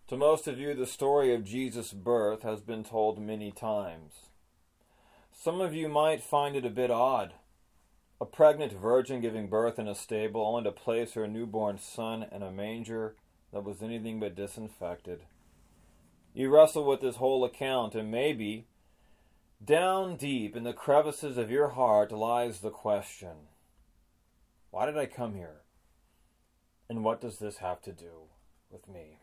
To most of you, the story of Jesus' birth has been told many times. Some of you might find it a bit odd. A pregnant virgin giving birth in a stable only to place her newborn son in a manger that was anything but disinfected. You wrestle with this whole account, and maybe, down deep in the crevices of your heart lies the question, why did I come here? And what does this have to do with me?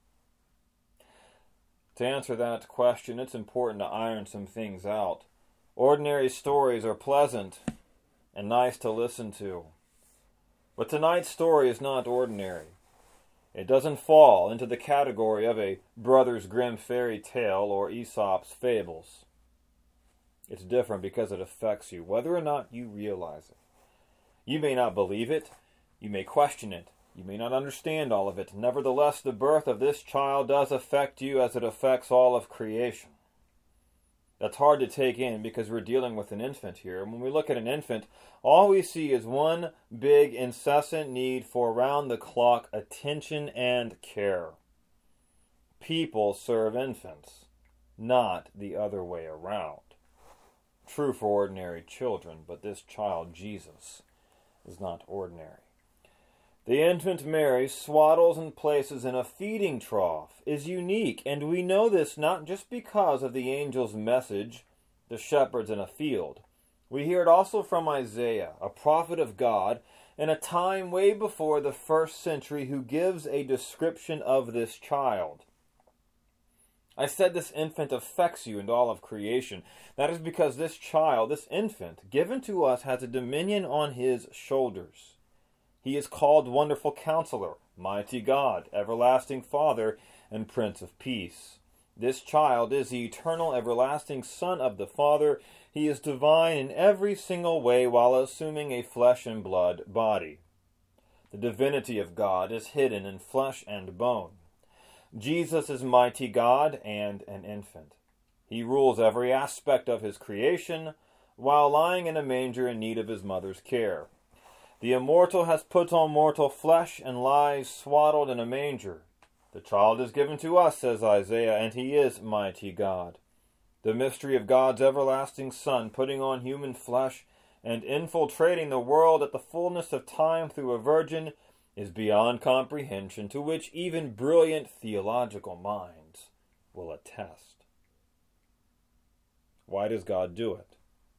To answer that question, it's important to iron some things out. Ordinary stories are pleasant and nice to listen to. But tonight's story is not ordinary. It doesn't fall into the category of a Brothers Grimm fairy tale or Aesop's fables. It's different because it affects you, whether or not you realize it. You may not believe it. You may question it. You may not understand all of it. Nevertheless, the birth of this child does affect you as it affects all of creation. That's hard to take in because we're dealing with an infant here. When we look at an infant, all we see is one big, incessant need for round-the-clock attention and care. People serve infants, not the other way around. True for ordinary children, but this child, Jesus, is not ordinary. The infant Mary swaddles and places in a feeding trough is unique, and we know this not just because of the angel's message, the shepherds in a field. We hear it also from Isaiah, a prophet of God, in a time way before the 1st century, who gives a description of this child. I said this infant affects you and all of creation. That is because this child, this infant, given to us, has a dominion on his shoulders. He is called Wonderful Counselor, Mighty God, Everlasting Father, and Prince of Peace. This child is the eternal, everlasting Son of the Father. He is divine in every single way while assuming a flesh and blood body. The divinity of God is hidden in flesh and bone. Jesus is mighty God and an infant. He rules every aspect of his creation while lying in a manger in need of his mother's care. The immortal has put on mortal flesh and lies swaddled in a manger. The child is given to us, says Isaiah, and he is mighty God. The mystery of God's everlasting Son putting on human flesh and infiltrating the world at the fullness of time through a virgin is beyond comprehension, to which even brilliant theological minds will attest. Why does God do it?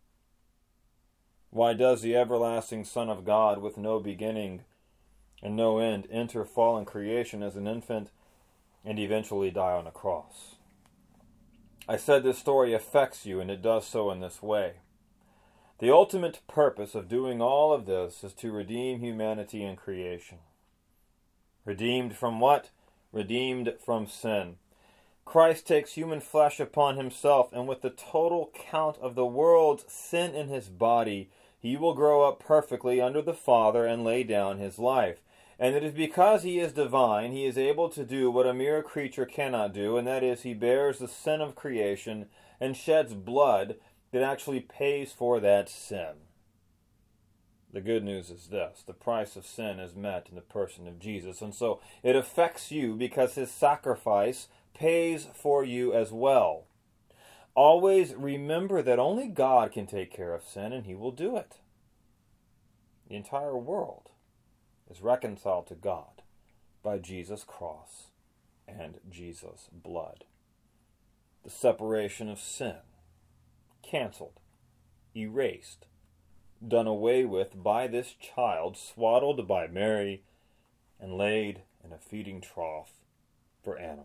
Why does the everlasting Son of God, with no beginning and no end, enter fallen creation as an infant and eventually die on a cross? I said this story affects you, and it does so in this way. The ultimate purpose of doing all of this is to redeem humanity and creation. Redeemed from what? Redeemed from sin. Christ takes human flesh upon himself, and with the total count of the world's sin in his body, he will grow up perfectly under the Father and lay down his life. And it is because he is divine, he is able to do what a mere creature cannot do, and that is, he bears the sin of creation and sheds blood that actually pays for that sin. The good news is this: the price of sin is met in the person of Jesus, and so it affects you because his sacrifice pays for you as well. Always remember that only God can take care of sin, and he will do it. The entire world is reconciled to God by Jesus' cross and Jesus' blood. The separation of sin, canceled, erased, done away with by this child swaddled by Mary and laid in a feeding trough for animals.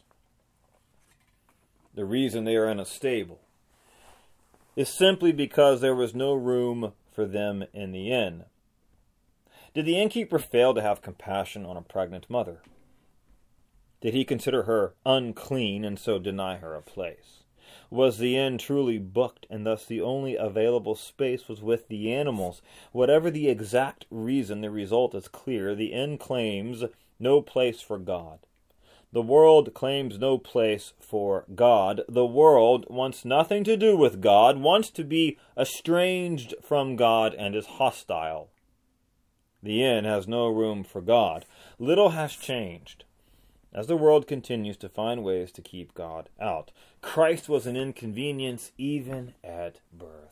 The reason they are in a stable is simply because there was no room for them in the inn. Did the innkeeper fail to have compassion on a pregnant mother? Did he consider her unclean and so deny her a place? Was the inn truly booked, and thus the only available space was with the animals? Whatever the exact reason, the result is clear. The inn claims no place for God. The world claims no place for God. The world wants nothing to do with God, wants to be estranged from God, and is hostile. The inn has no room for God. Little has changed. as the world continues to find ways to keep God out. Christ was an inconvenience even at birth.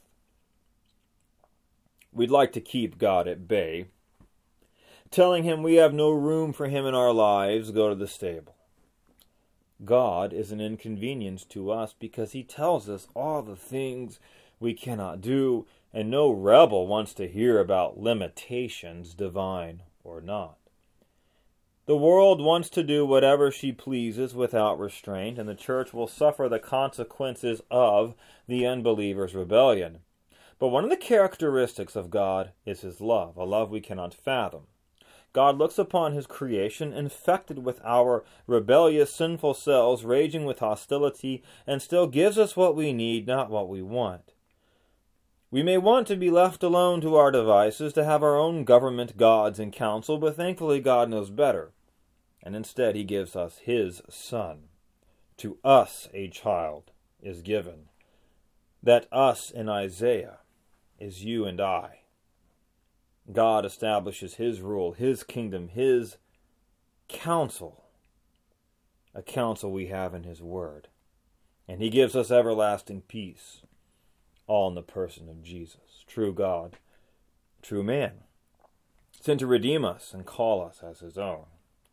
We'd like to keep God at bay, telling him we have no room for him in our lives, go to the stable. God is an inconvenience to us because he tells us all the things we cannot do, and no rebel wants to hear about limitations, divine or not. The world wants to do whatever she pleases without restraint, and the church will suffer the consequences of the unbeliever's rebellion. But one of the characteristics of God is his love, a love we cannot fathom. God looks upon his creation infected with our rebellious, sinful selves, raging with hostility, and still gives us what we need, not what we want. We may want to be left alone to our devices, to have our own government, gods, and counsel, but thankfully God knows better. And instead he gives us his Son. To us a child is given. That us in Isaiah is you and I. God establishes his rule, his kingdom, his counsel, a counsel we have in his word. And he gives us everlasting peace, all in the person of Jesus, true God, true man, sent to redeem us and call us as his own.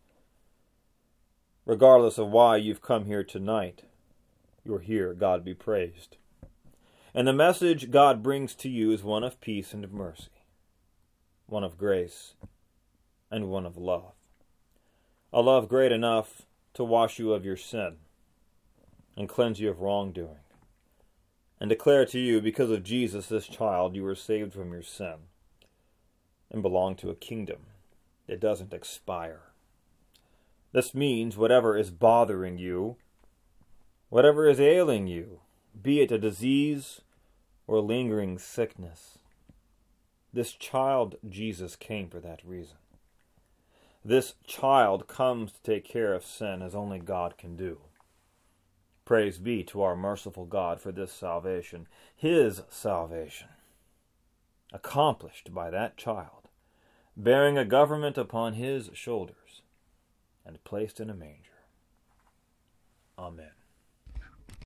Regardless of why you've come here tonight, you're here, God be praised. And the message God brings to you is one of peace and of mercy, one of grace and one of love. A love great enough to wash you of your sin and cleanse you of wrongdoing, and declare to you, because of Jesus, this child, you are saved from your sin and belong to a kingdom that doesn't expire. This means whatever is bothering you, whatever is ailing you, be it a disease or lingering sickness, this child, Jesus, came for that reason. This child comes to take care of sin as only God can do. Praise be to our merciful God for this salvation, his salvation, accomplished by that child, bearing a government upon his shoulders and placed in a manger. Amen.